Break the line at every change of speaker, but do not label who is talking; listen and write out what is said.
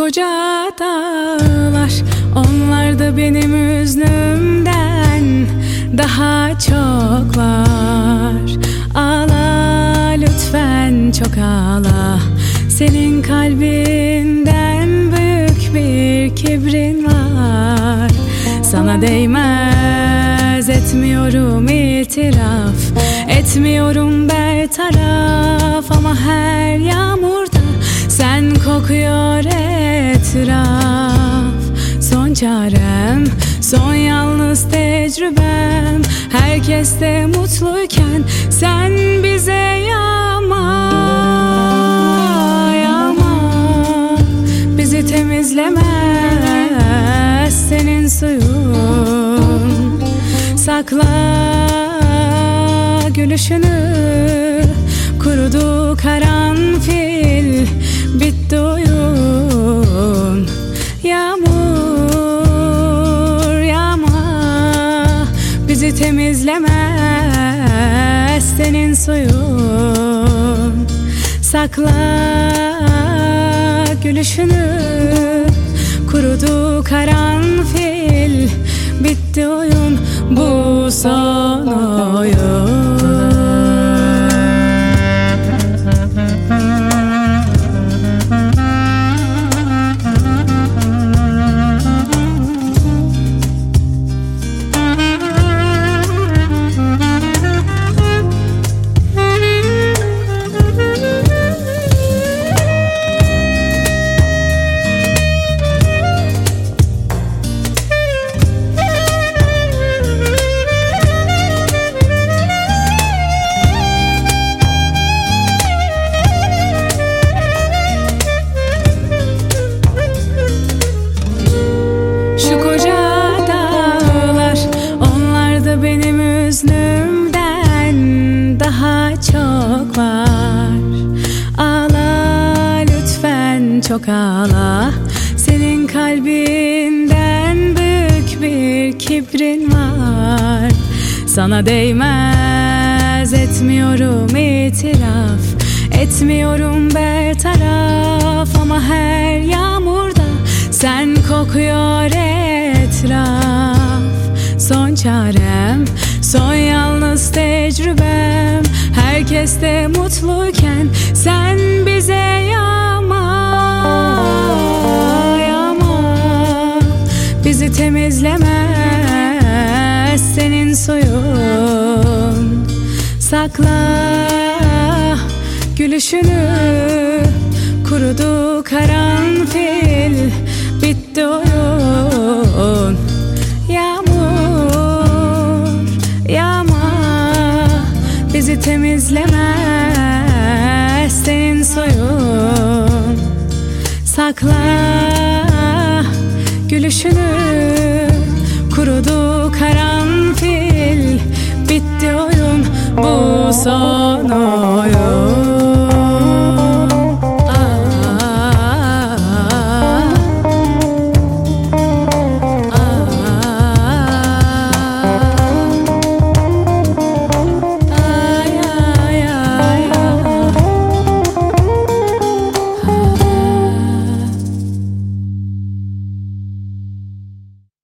koca dağlar, onlar da benim üzlümden daha çok var. Ağla lütfen, çok ağla. Senin kalbinden büyük bir kibrin var. Sana değmez, etmiyorum itiraf, etmiyorum bertaraf, ama her yağmurda sen kokuyor etraf. Son çarem, son yalnız tecrübem, herkes de mutluyken sen bize yağma. Yağma, bizi temizlemez senin suyun. Sakla gülüşünü, kurudu karanfil, bitti oyun. Yağmur yağma, bizi temizlemez senin suyun. Sakla gülüşünü, kurudu karanfil, bitti oyun, bu son oyun. Benim üzlümden daha çok var. Ağla lütfen, çok ağla. Senin kalbinden büyük bir kibrin var. Sana değmez, etmiyorum itiraf, etmiyorum bertaraf, ama her yağmurda sen kokuyor etraf. Son çarem, son yalnız tecrübem, herkes de mutluyken sen bize yağma. Yağma, bizi temizlemez senin suyun. Sakla gülüşünü, kurudu karanfil, bitti oyun. Bizi temizlemez senin soyun. Sakla gülüşünü, kurudu karanfil, bitti oyun, bu son oyun.